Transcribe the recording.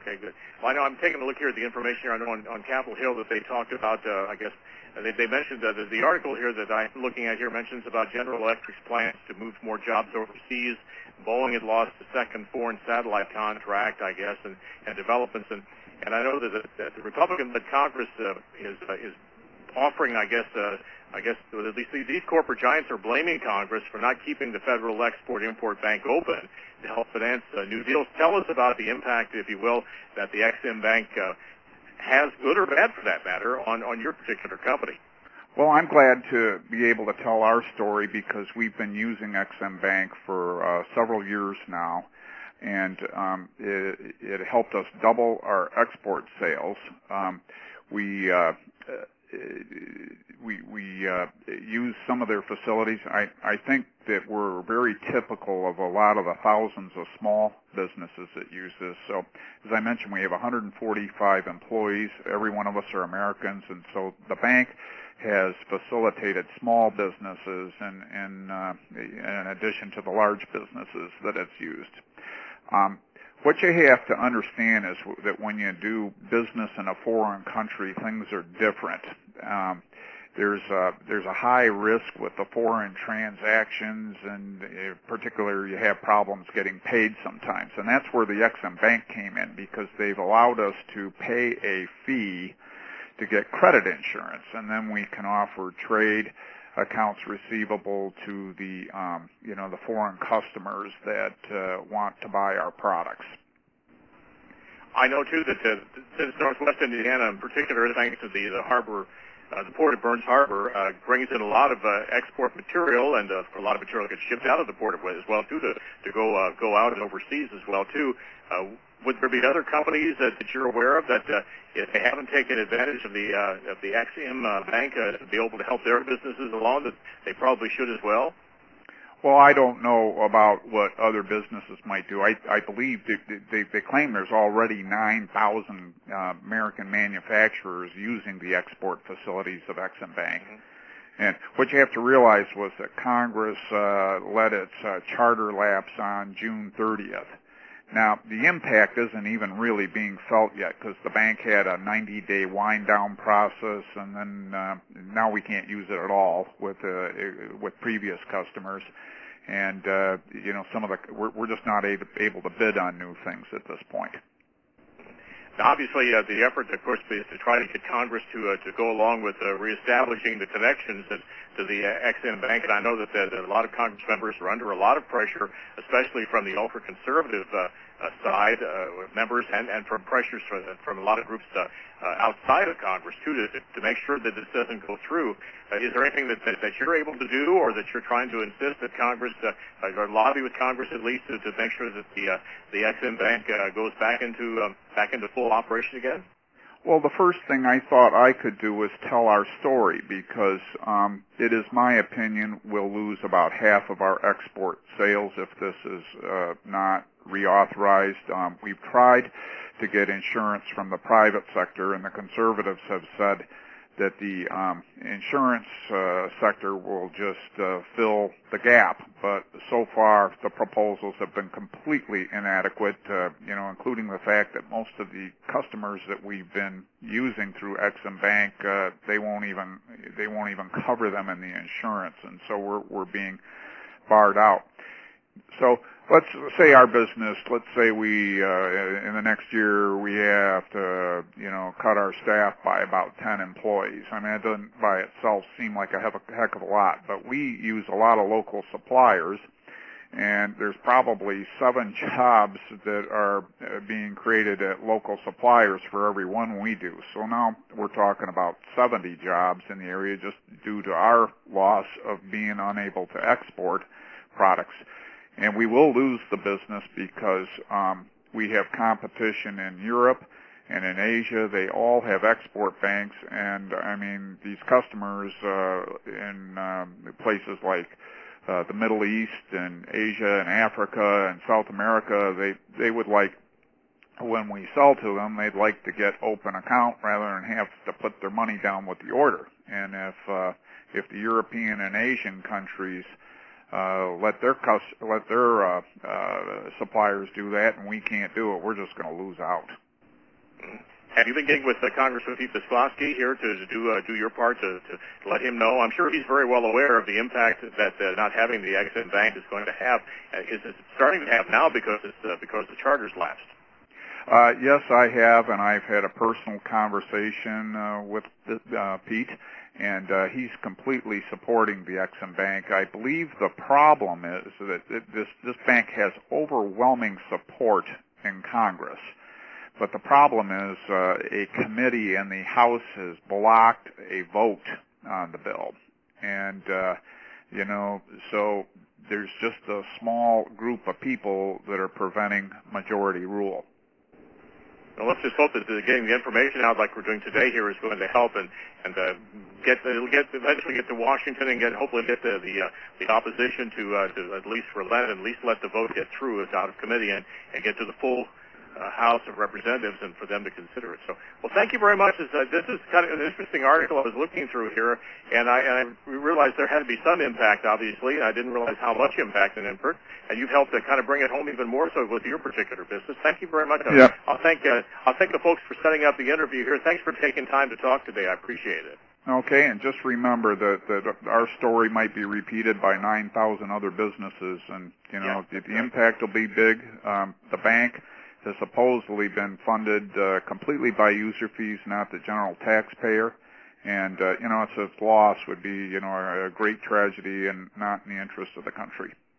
Okay, good. Well, I know I'm taking a look here at the information here. I know on Capitol Hill that they talked about, I guess, they mentioned that the article here that I'm looking at here mentions about General Electric's plans to move more jobs overseas. Boeing had lost the second foreign satellite contract, I guess, and developments. And I know that the Republican-led Congress is offering, I guess at least these corporate giants are blaming Congress for not keeping the Federal Export-Import Bank open to help finance new deals. Tell us about the impact, if you will, that the Ex-Im Bank has, good or bad for that matter, on your particular company. Well, I'm glad to be able to tell our story because we've been using Ex-Im Bank for several years now, and it helped us double our export sales. We use some of their facilities. I think that we're very typical of a lot of the thousands of small businesses that use this. So, as I mentioned, we have 145 employees. Every one of us are Americans, and so the bank has facilitated small businesses in addition to the large businesses that it's used. What you have to understand is that when you do business in a foreign country, things are different. There's a high risk with the foreign transactions, and in particular, you have problems getting paid sometimes. And that's where the Ex-Im Bank came in, because they've allowed us to pay a fee to get credit insurance, and then we can offer trade accounts receivable to the the foreign customers that want to buy our products. I know too that since Northwest Indiana, in particular, thanks to the harbor, the port of Burns Harbor, brings in a lot of export material, and a lot of material gets shipped out of the port as well too to go out and overseas as well too. Would there be other companies that you're aware of that if they haven't taken advantage of the Ex-Im Bank to be able to help their businesses along, that they probably should as well? Well, I don't know about what other businesses might do. I believe they claim there's already 9,000 American manufacturers using the export facilities of Ex-Im Bank. Mm-hmm. And what you have to realize was that Congress let its charter lapse on June 30th. Now, the impact isn't even really being felt yet because the bank had a 90-day wind-down process, and then now we can't use it at all with previous customers. And, some of we're just not able to bid on new things at this point. Now, obviously, the effort, of course, is to try to get Congress to go along with reestablishing the connections to the Ex-Im Bank, and I know that a lot of Congress members are under a lot of pressure, especially from the ultra-conservative side members, and from pressures from a lot of groups outside of Congress too to make sure that this doesn't go through. Is there anything that you're able to do, or that you're trying to insist that Congress or lobby with Congress at least to make sure that the Ex-Im Bank goes back into full operation again? Well, the first thing I thought I could do was tell our story, because it is my opinion we'll lose about half of our export sales if this is not reauthorized. We've tried to get insurance from the private sector, and the conservatives have said that the insurance sector will just fill the gap. But so far, the proposals have been completely inadequate, including the fact that most of the customers that we've been using through Ex-Im Bank, they won't even cover them in the insurance, and so we're being barred out. So let's say our business, let's say we, in the next year, we have to, cut our staff by about 10 employees. I mean, it doesn't by itself seem like a heck of a lot, but we use a lot of local suppliers, and there's probably 7 jobs that are being created at local suppliers for every one we do. So now we're talking about 70 jobs in the area just due to our loss of being unable to export products. And we will lose the business because we have competition in Europe and in Asia. They all have export banks, and I mean, these customers in places like the Middle East and Asia and Africa and South America, they would like, when we sell to them, they'd like to get open account rather than have to put their money down with the order. And if the European and Asian countries let their suppliers do that, and we can't do it, we're just going to lose out. Have you been getting with Congressman Pete Bisklosky here to do your part to let him know? I'm sure he's very well aware of the impact that not having the Ex-Im Bank is going to have. Is it starting to have now because the charter's lapsed? Yes, I have, and I've had a personal conversation with Pete, and he's completely supporting the Ex-Im Bank. I believe the problem is that this bank has overwhelming support in Congress. But the problem is a committee in the House has blocked a vote on the bill. And, so there's just a small group of people that are preventing majority rule. Well, let's just hope that getting the information out like we're doing today here is going to help and eventually get to Washington and hopefully get the opposition to at least relent, at least let the vote get through out of committee and get to the full House of Representatives and for them to consider it. So, well, thank you very much. This is kind of an interesting article I was looking through here, and I realized there had to be some impact, obviously. I didn't realize how much impact in Inpert, and you've helped to kind of bring it home even more so with your particular business. Thank you very much. Yeah. I'll thank the folks for setting up the interview here. Thanks for taking time to talk today. I appreciate it. Okay, and just remember that our story might be repeated by 9,000 other businesses, and the impact will be big. The bank has supposedly been funded completely by user fees, not the general taxpayer. And, its loss would be, a great tragedy and not in the interest of the country.